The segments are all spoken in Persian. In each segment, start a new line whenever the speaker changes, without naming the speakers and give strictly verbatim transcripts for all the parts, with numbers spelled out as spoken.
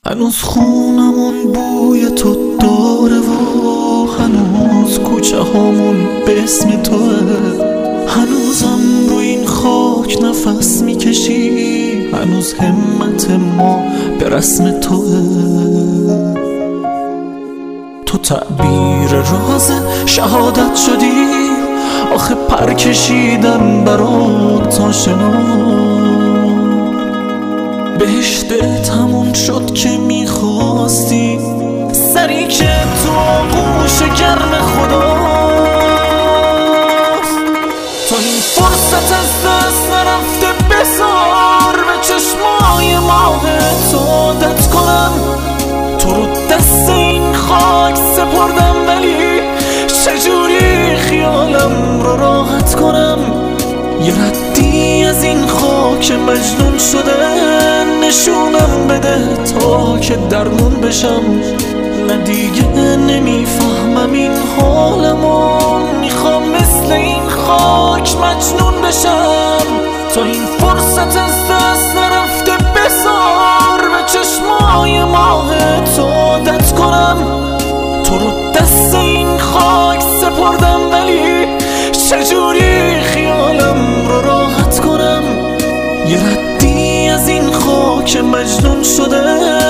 هنوز خونمون بوی تو داره و هنوز کوچه هامون به اسم توه، هنوزم رو این خاک نفس میکشی، هنوز همت ما به رسم توه. تو تعبیر راز شهادت شدی، آخه پر کشیدم برات تا شنا. بهش دلت همون شد که میخواستی، سری که تو آغوش گرم خداست. تا این فرصت از دست نرفته بذار به چشمای ماهت عادت کنم. تو رو دست این خاک سپردم، ولی چجوری خیالم رو راحت کنم. یه ردی از این خاک مجنون شده نشونم بده تا که درمون بشم. نه دیگه نمیفهمم این حالمو، میخوام مثل این خاک مجنون بشم. تا این فرصت از دست نرفته بذار به چشمای ماهت عادت کنم. تو رو دست این خاک سپردم، ولی چجوری خیالم رو راحت کنم. یه ردی از این خاک مجنون شده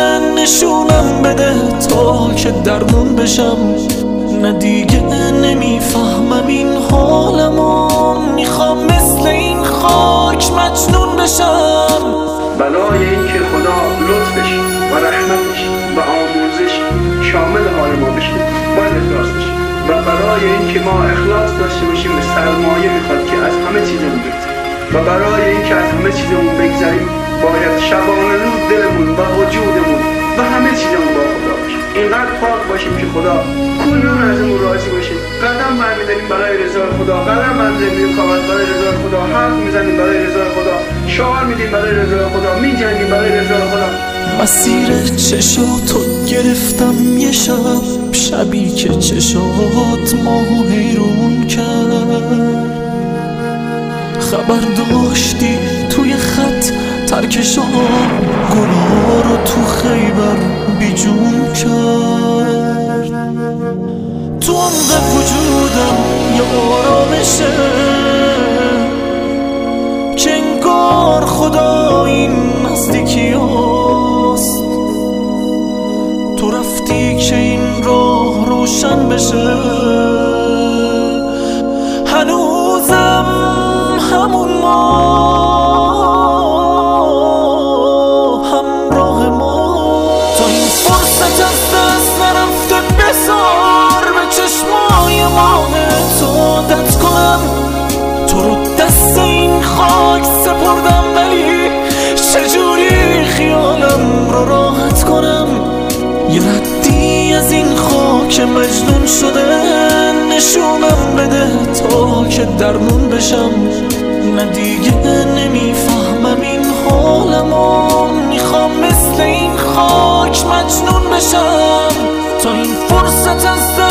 نشونم بده تا که درمون بشم. نه دیگه نمیفهمم این حالمو، میخوام مثل این خاک مجنون بشم.
بلای این که خدا لطفش و رحمتش و آموزش شامل حال ما بشه باید اخلاص بشه، و برای این که ما اخلاص داشته باشیم به سرمایه میخواد که از همه چیزمون بگذاریم، و برای این که از همه چیزمون بگذاریم باید شبانه روز دلمون و وجودمون و همه چیزمون با خدا باشه. اینقدر پاک باشیم که خدا کل روز ازمون راضی باشه. قدم برمی‌داریم برای رضای خدا، قدم برمی‌داریم کامل برای رضای خدا، حرف میزنیم برای رضای خدا، شعار میدیم برای رضای خدا، میجنگیم برای رضای خدا.
مسیر چشاتو گرفتم یه شب، شبی که چشات ماهو حیرون کرد. خبر داشتی توی خط ترکشان گناه رو تو خیبر بیجون کرد. تو عمق وجودم یه آرامشه که انگار خدا این نزدیکی هست. تو رفتی که این راه روشن بشه، هنوزم همون ما همراه ما. تا این فرصت از دست نرفته بذار به چشمای ماهت عادت کنم. تو رو دست این خاک سپردم، ولی چجوری خیالم رو راحت کنم. یه ردی از این خاک مجنون شده نشونم بده تا که درمون بشم. نه دیگه نمیفهمم این حالمو، میخوام مثل این خاک مجنون بشم. تا این فرصت از